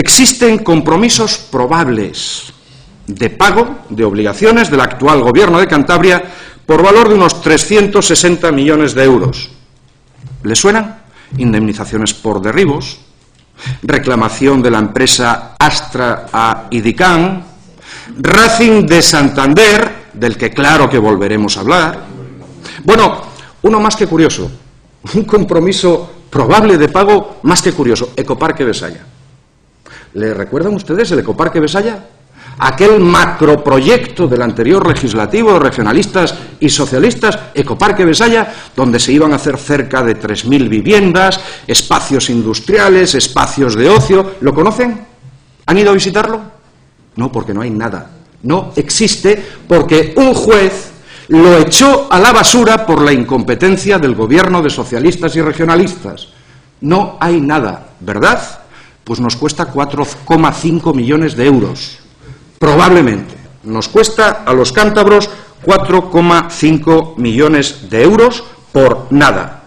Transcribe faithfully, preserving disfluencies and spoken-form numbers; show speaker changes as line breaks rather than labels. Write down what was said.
Existen compromisos probables de pago de obligaciones del actual Gobierno de Cantabria por valor de unos trescientos sesenta millones de euros. ¿Le suenan? Indemnizaciones por derribos, reclamación de la empresa Astra a Idicán, Racing de Santander, del que claro que volveremos a hablar. Bueno, uno más que curioso, un compromiso probable de pago más que curioso, Ecoparque Besaya. ¿Le recuerdan ustedes el Ecoparque Besaya? Aquel macroproyecto del anterior legislativo de regionalistas y socialistas, Ecoparque Besaya, donde se iban a hacer cerca de tres mil viviendas, espacios industriales, espacios de ocio. ¿Lo conocen? ¿Han ido a visitarlo? No, porque no hay nada. No existe porque un juez lo echó a la basura por la incompetencia del gobierno de socialistas y regionalistas. No hay nada, ¿verdad? Pues nos cuesta cuatro coma cinco millones de euros. Probablemente nos cuesta a los cántabros cuatro coma cinco millones de euros por nada.